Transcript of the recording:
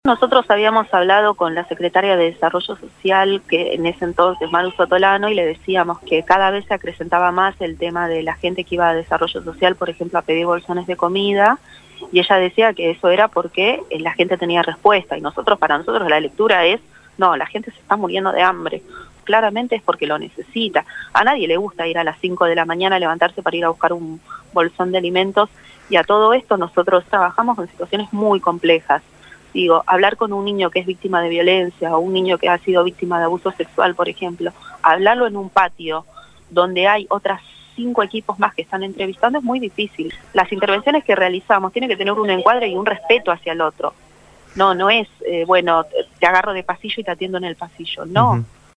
Nosotros habíamos hablado con la secretaria de Desarrollo Social, que en ese entonces, Manu Sotolano, y le decíamos que cada vez se acrecentaba más el tema de la gente que iba a Desarrollo Social, por ejemplo, a pedir bolsones de comida, y ella decía que eso era porque la gente tenía respuesta, y para nosotros la lectura es, no, la gente se está muriendo de hambre, claramente es porque lo necesita. A nadie le gusta ir a las 5 de la mañana, levantarse para ir a buscar un bolsón de alimentos, y a todo esto nosotros trabajamos en situaciones muy complejas. Digo, hablar con un niño que es víctima de violencia o un niño que ha sido víctima de abuso sexual, por ejemplo, hablarlo en un patio donde hay otras 5 equipos más que están entrevistando es muy difícil. Las intervenciones que realizamos tienen que tener un encuadre y un respeto hacia el otro. No es, bueno, te agarro de pasillo y te atiendo en el pasillo. No,